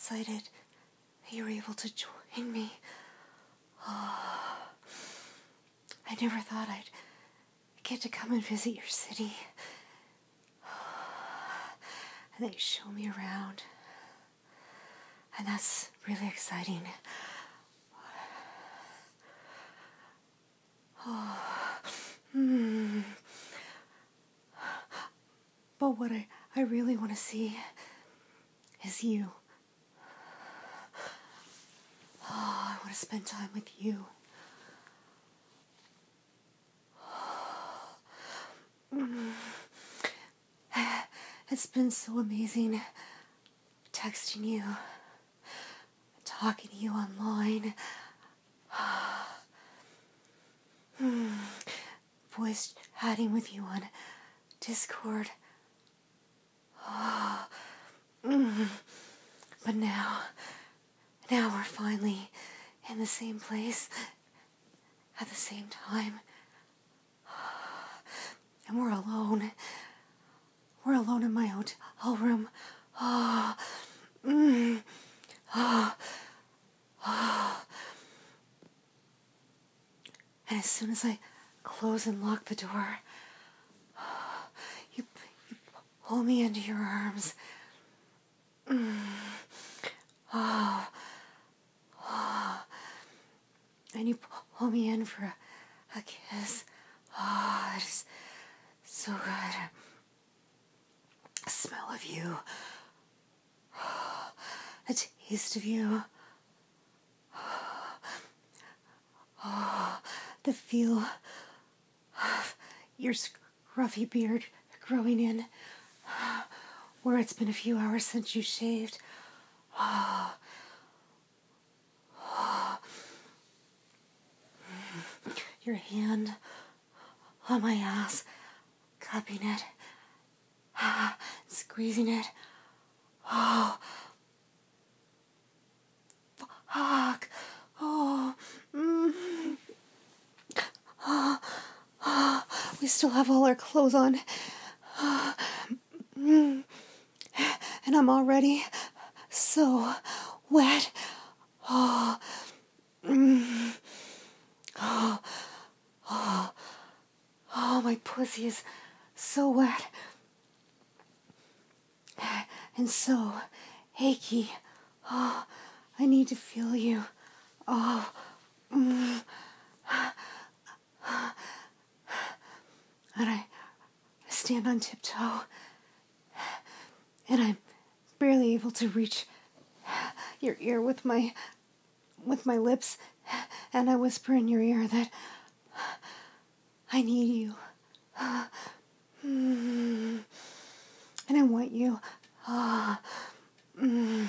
excited that you were able to join me. Oh, I never thought I'd get to come and visit your city. And that you show me around. And that's really exciting. Oh. But what I really want to see is you. Oh, I want to spend time with you. It's been so amazing texting you, talking to you online, voice chatting with you on Discord. But now we're finally in the same place at the same time. And we're alone. We're alone in my hotel room. And as soon as I close and lock the door, you pull me into your arms. And you pull me in for a kiss. Oh, it's so good. The smell of you. The taste of you. The feel of your scruffy beard growing in where it's been a few hours since you shaved. Your hand on my ass, cupping it, squeezing it. Oh, fuck. We still have all our clothes on. And I'm already so wet. My pussy is so wet and so achy. I need to feel you. And I stand on tiptoe, and I'm barely able to reach your ear with my lips, and I whisper in your ear that I need you. And I want you. And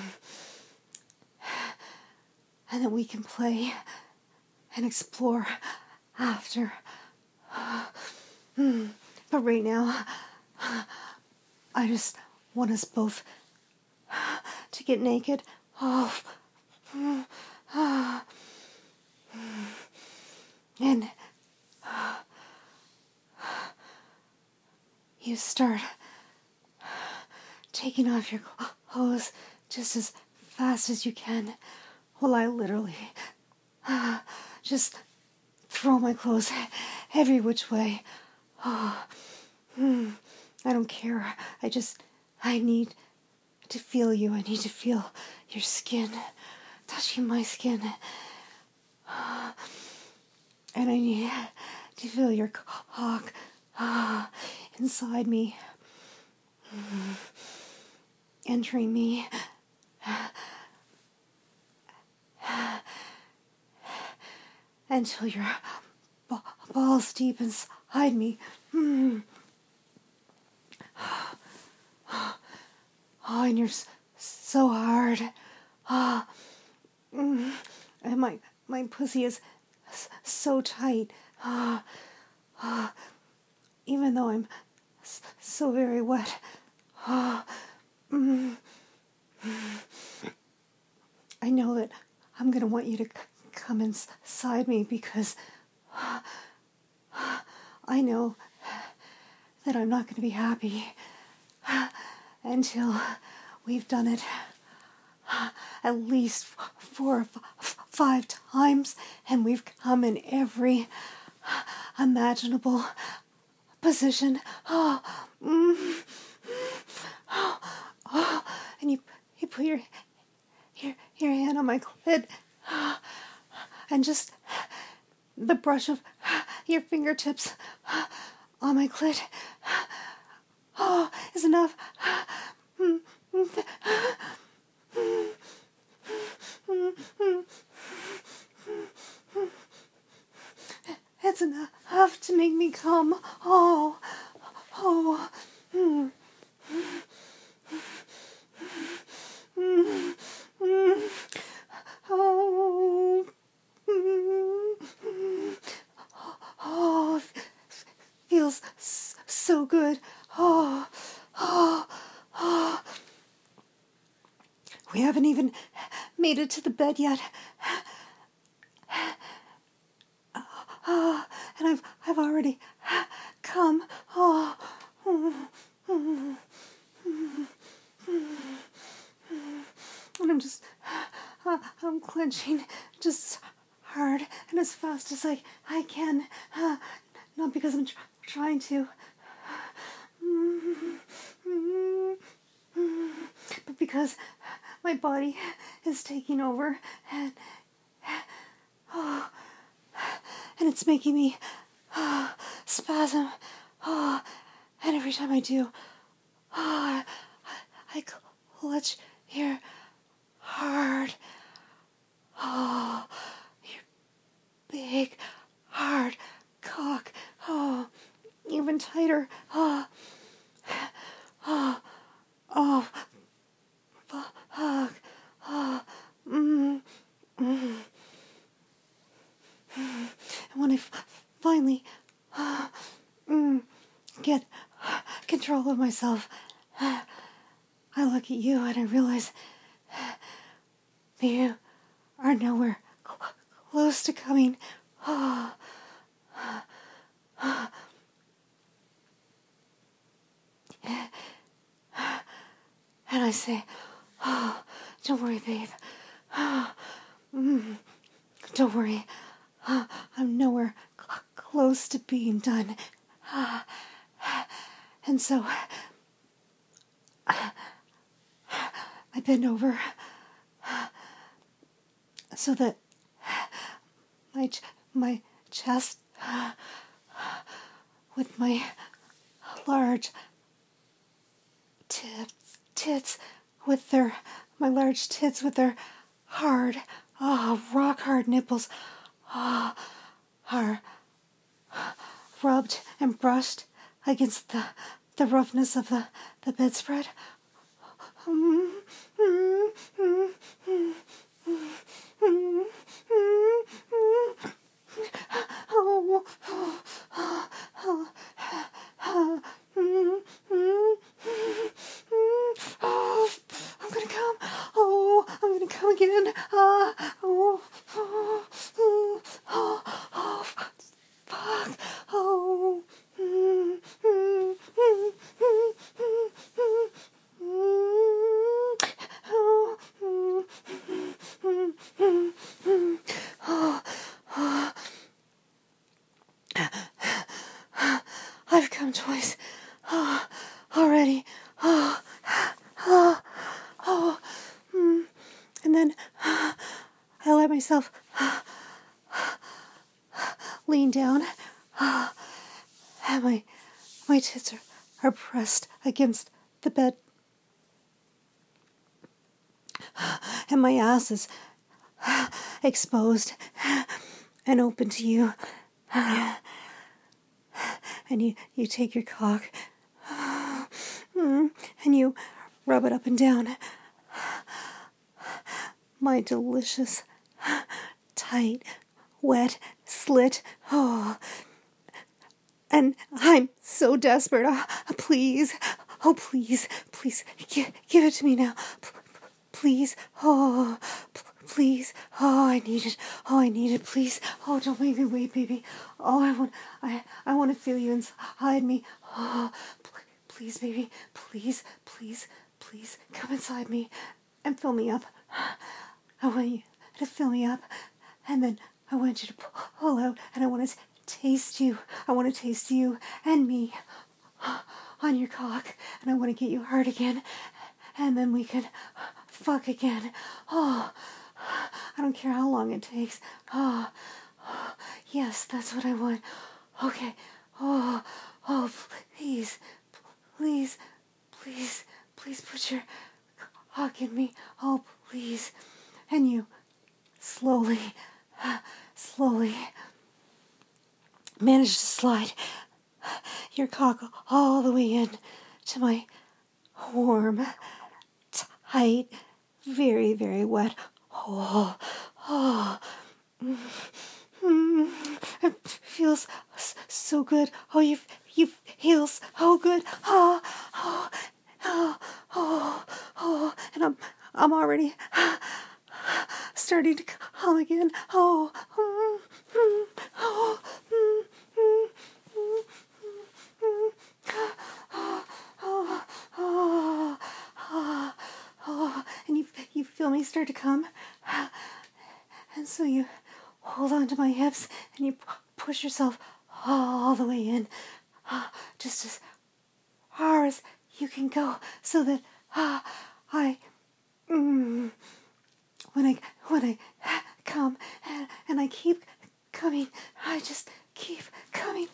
that we can play and explore after. But right now, I just want us both to get naked. And you start taking off your clothes just as fast as you can, while I literally just throw my clothes every which way. I don't care. I need to feel you. I need to feel your skin touching my skin. And I need to feel your cock inside me, entering me. Until your balls deep inside me. And you're so hard. And my pussy is so tight. Even though I'm so very wet. I know that I'm going to want you to come inside me because I know that I'm not going to be happy until we've done it. at least 4 or 5 times, and we've come in every imaginable position. And you put your hand on my clit, and just the brush of your fingertips on my clit is enough. It's enough to make me come. Oh. Oh, feels so good. We haven't even made it to the bed yet. And I've already come. And I'm clenching just hard and as fast as I can. Not because I'm trying to, but because my body is taking over, and it's making me spasm. And every time I do, I clutch here hard. Your big, hard cock. Even tighter. Fuck. And when I finally get control of myself, I look at you and I realize that you are nowhere close to coming. And I say, don't worry, babe. Don't worry. I'm nowhere close to being done. And so I bend over so that my chest with my large tits with their hard, rock hard nipples are rubbed and brushed against the roughness of the bedspread. I'm gonna come. I'm gonna come again. Fuck. I've come twice already. And then I let myself lean down, and my tits are pressed against the bed, and my ass is exposed and open to you. And you take your cock and you rub it up and down my delicious, tight, wet slit. And I'm so desperate. Please, please, give it to me now. Please, please. I need it. Please. Don't make me wait, baby. I want to feel you inside me. Please, baby. Please, come inside me and fill me up. I want you to fill me up, and then I want you to pull out, and I want to taste you. I want to taste you and me on your cock, and I want to get you hard again, and then we can fuck again. Oh, I don't care how long it takes. Oh, yes, that's what I want. Okay. Oh, please, please, please, please put your cock in me. Oh, please. And you slowly manage to slide your cock all the way in to my warm, tight, very, very wet. It feels so good. Oh, you feel so good. And I'm already starting to come again. And you feel me start to come, and so you hold on to my hips and you push yourself all the way in, just as far as you can go, so that when I come and I keep coming, I just keep coming.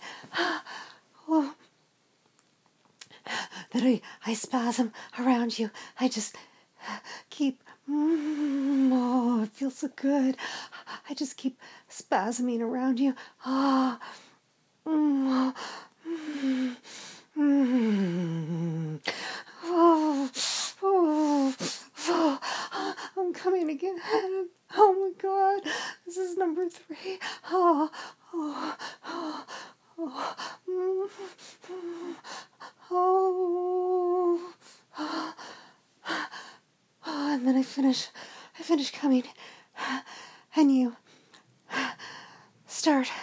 That I spasm around you. I just keep, it feels so good. I just keep spasming around you. I'm coming again. Oh my God, this is number 3. And then I finish coming, and you start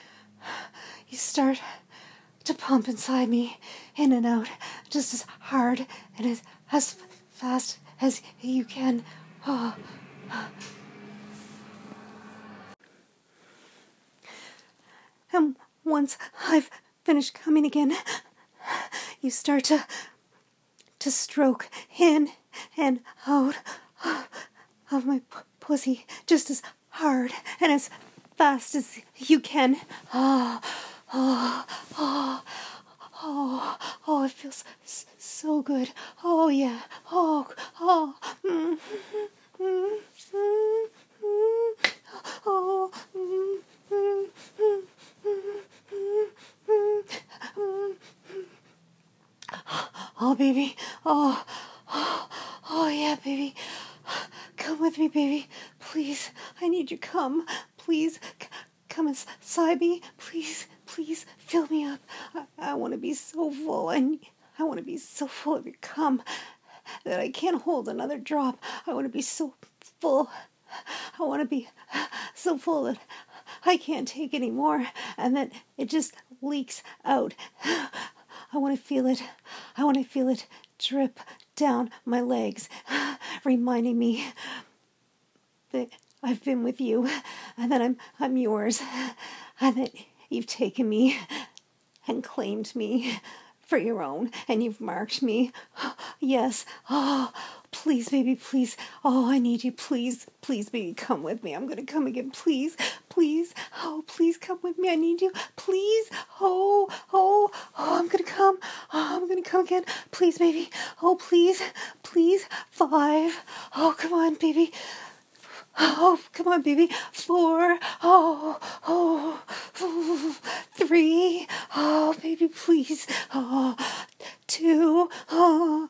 to pump inside me, in and out, just as hard and as fast as you can. And once I've finished coming again, you start to stroke in and out of my pussy, just as hard and as fast as you can. It feels so good. Oh yeah. Oh, baby. Oh, yeah, baby. Come with me, baby. Please, I need you. Come. Please, come inside me. Please, fill me up. I want to be so full, and I want to be so full of your cum that I can't hold another drop. I want to be so full. I want to be so full that I can't take any more, and that it just leaks out. I want to feel it. I want to feel it drip down my legs, reminding me that I've been with you, and that I'm yours, and that you've taken me and claimed me for your own, and you've marked me. Yes. Oh, please, baby, please. Oh, I need you. Please, baby, come with me. I'm going to come again. Please. Oh, please come with me. I need you. Please. Oh, I'm going to come. Oh, I'm going to come again. Please, baby. Oh, please. 5. Oh, come on, baby. Oh, come on, baby. 4. Oh, 3. Oh, baby, please. Oh, 2. Oh,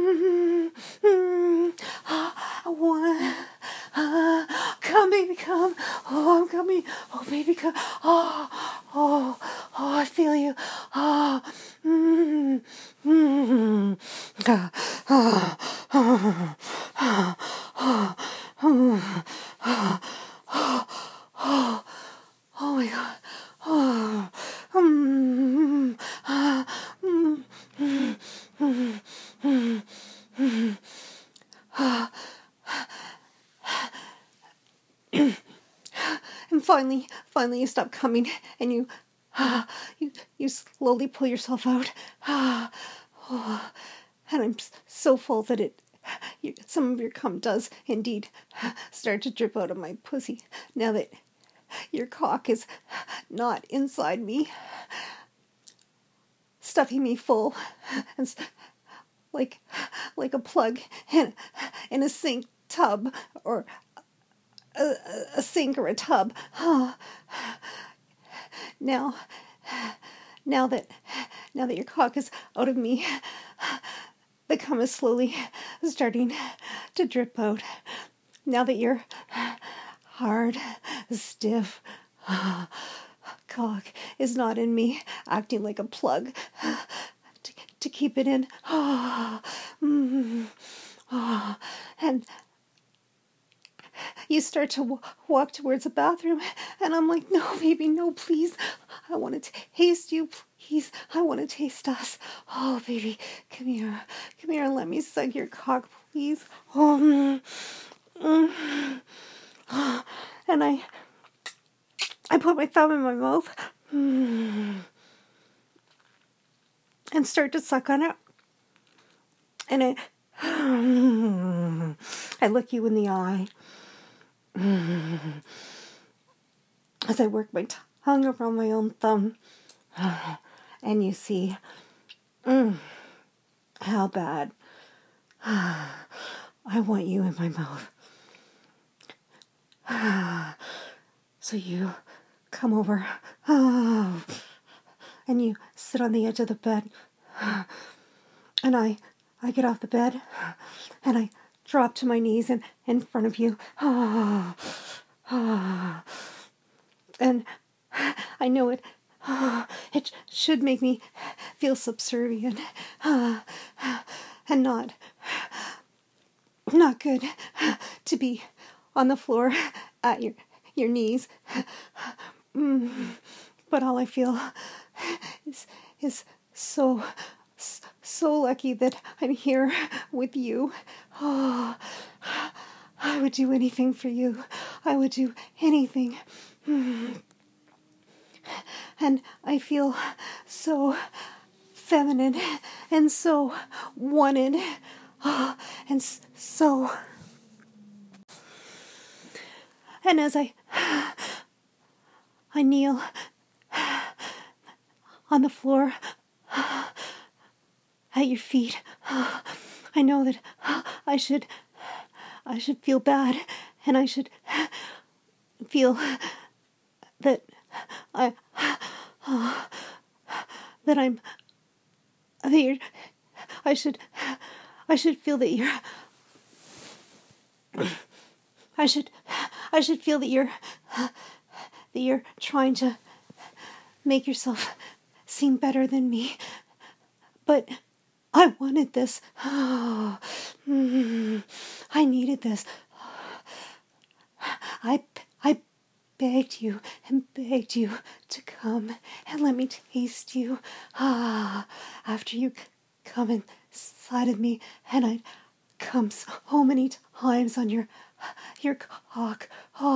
1. Come, baby, come. Oh, I'm coming. Oh, baby, come. Oh, I feel you. Oh my God. finally you stop coming, and you slowly pull yourself out. And I'm so full that some of your cum does indeed start to drip out of my pussy now that your cock is not inside me, stuffing me full, and like a plug in a sink tub, or a sink or a tub. Now that your cock is out of me, the cum is slowly starting to drip out. Now that your hard, stiff cock is not in me, acting like a plug to keep it in. And you start to walk towards the bathroom, and I'm like, no, baby, no, please. I want to taste you, please. I want to taste us. Oh, baby, come here and let me suck your cock, please. And I put my thumb in my mouth and start to suck on it. And I look you in the eye as I work my tongue around my own thumb, and you see how bad I want you in my mouth. So you come over and you sit on the edge of the bed, and I get off the bed and I drop to my knees in front of you. And I know it should make me feel subservient and not good to be on the floor at your knees. But all I feel is so lucky that I'm here with you. Oh, I would do anything for you. I would do anything. And I feel so feminine and so wanted. And so... And as I kneel on the floor at your feet, I know that I should feel bad, and I should feel that I should feel that you're I should feel that you're trying to make yourself seem better than me. But I wanted this. I needed this. I begged you and begged you to come and let me taste you. After you come inside of me, and I'd come so many times on your cock.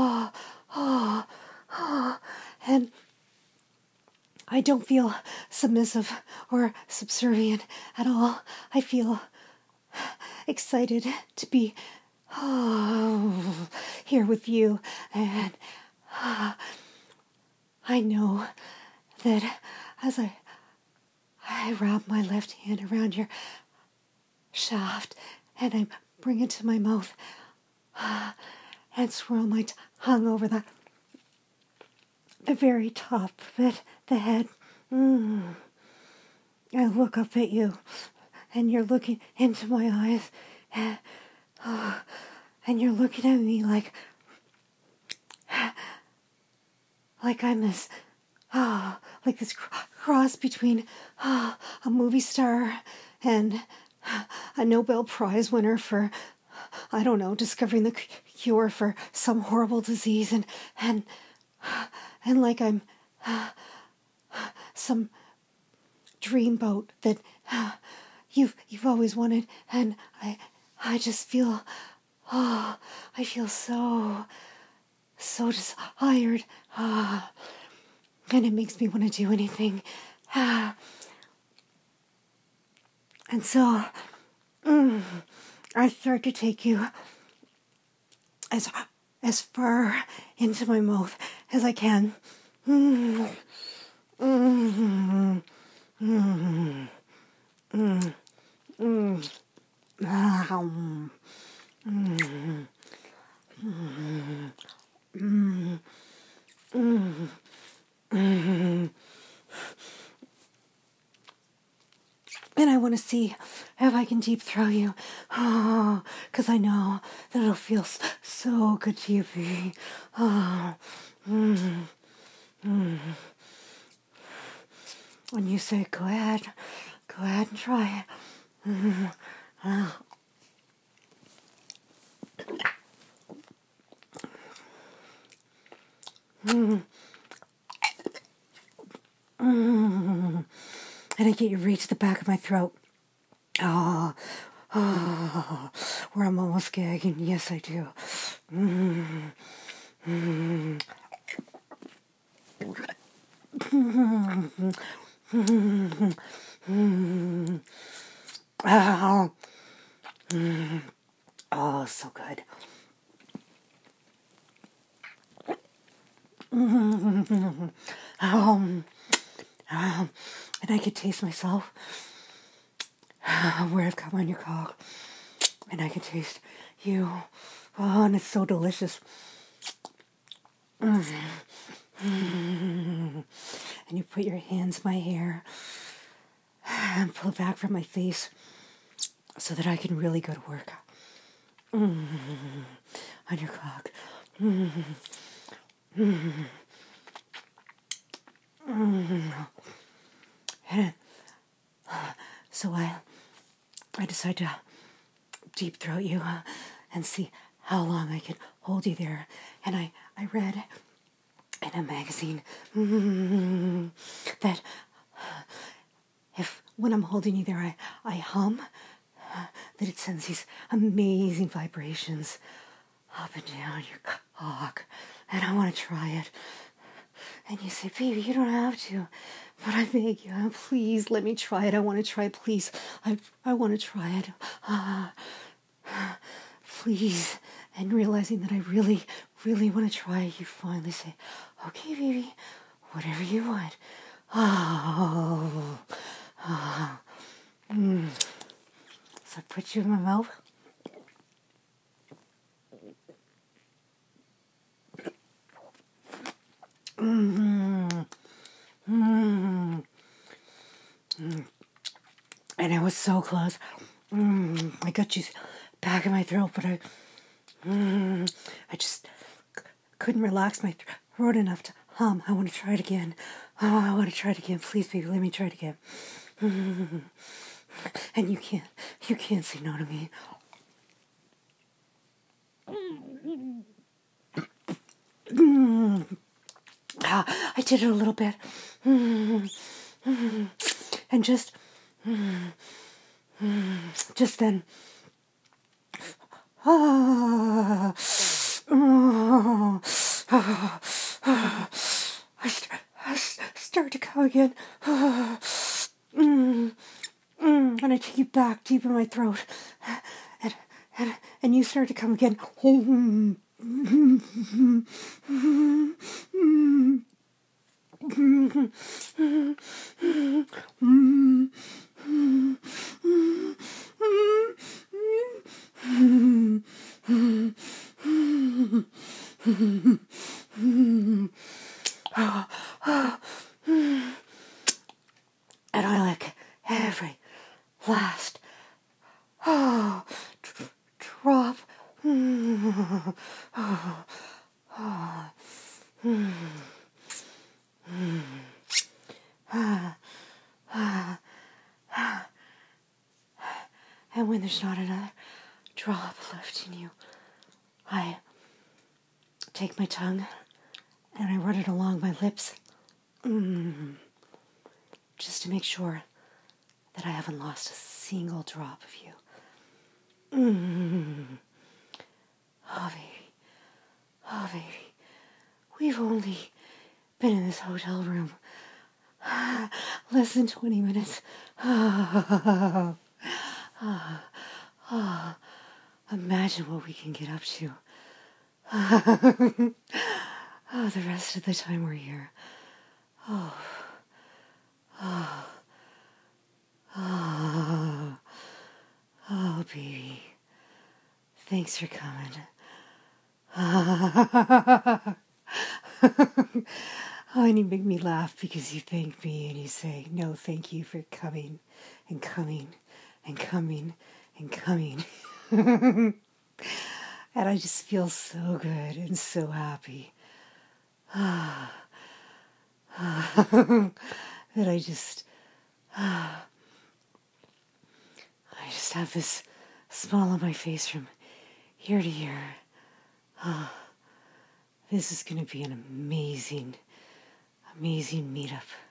And I don't feel submissive or subservient at all. I feel excited to be here with you, and I know that as I wrap my left hand around your shaft and I bring it to my mouth and swirl my tongue over the very top of it, the head. I look up at you, and you're looking into my eyes, and you're looking at me like I'm this, like this cross between a movie star and a Nobel Prize winner for, I don't know, discovering the cure for some horrible disease, and like I'm some dreamboat that you've always wanted, and I just feel, I feel so so tired. And it makes me want to do anything. And so I start to take you as far into my mouth as I can. And I want to see if I can deep throat you. Because I know that it'll feel so good to you, baby. When you say, go ahead and try it. And I get you right to the back of my throat. Where I'm almost gagging. Yes, I do. Oh, so good. And I could taste myself where I've come on your cock. And I can taste you. Oh, and it's so delicious. And you put your hands in my hair and pull it back from my face so that I can really go to work on your cock. And so I decide to deep throat you and see how long I can hold you there. And I read in a magazine that if when I'm holding you there I hum, that it sends these amazing vibrations up and down your cock. And I want to try it. And you say, baby, you don't have to. But I beg you, please let me try it. I want to try it, please. I want to try it. Please. And realizing that I really, really want to try it, you finally say, okay, baby, whatever you want. So I put you in my mouth. And I was so close. I got you back in my throat, but I just couldn't relax my throat enough to hum. I want to try it again. Oh, I want to try it again. Please, baby, let me try it again. And you can't say no to me. I did it a little bit. And just then, I start to come again. And I take you back deep in my throat. And you start to come again. And I like every last drop. And when there's not another drop left in you, I take my tongue and I run it along my lips, just to make sure that I haven't lost a single drop of you. Oh, baby. Oh, baby. we've only been in this hotel room less than 20 minutes. Imagine what we can get up to. The rest of the time we're here. Oh, baby. Thanks for coming. And you make me laugh because you thank me and you say, no, thank you for coming and coming and coming and coming. And I just feel so good and so happy. That I just have this smile on my face from ear to ear. This is going to be an amazing meetup.